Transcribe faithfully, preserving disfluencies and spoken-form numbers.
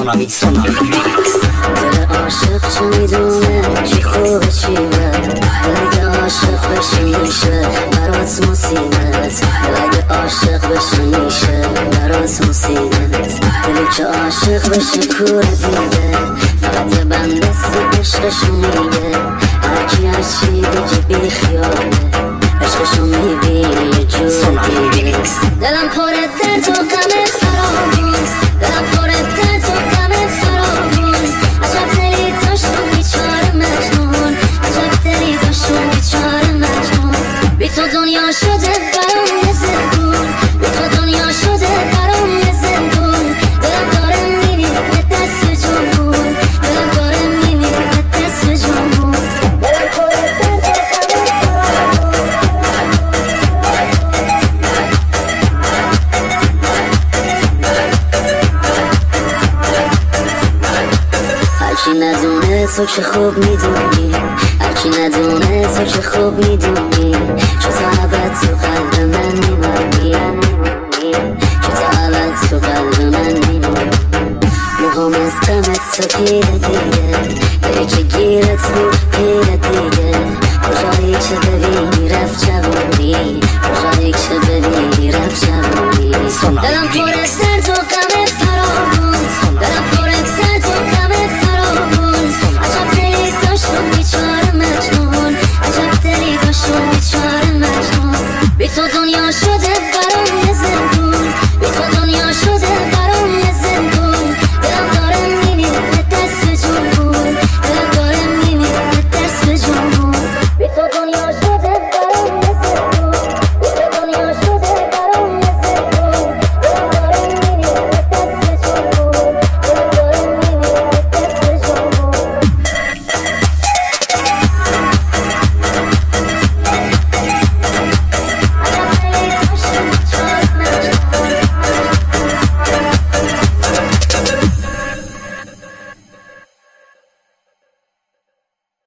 سونامی سونامی ریمیکس. دل عاشق چه میدونه چی خوبه چی بد، دل اگه عاشق بشه میشه برات مصیبت، دل اگه عاشق بشه میشه برات مصیبت، دلی که عاشق بشه کوره دیده فقط یه بنده سی عشقشو میگه، هرکی هرچی بگه بی خیاله عشقشو میبینه یه جور دیگه. دلم پره درد و غم فراموز، دلم پره درد و غم فراموز، عجب دلی داشتم بیچاره مجنون، عجب دلی داشتم بیچاره مجنون، بی تو دنیا شده برام یه زندون، بی تو دنیا شده برام یه زندون، دلم داره میمیره به دست جنبون، دلم داره میمیره به دست جنبون. دلم پره درد هرچی ندونه تو که خوب میدونی، هرچی ندونه تو که خوب میدونی، چه تا ابد تو قلب من میمونی، چه تا ابد تو قلب من میمونی، موهام از غمت سفیده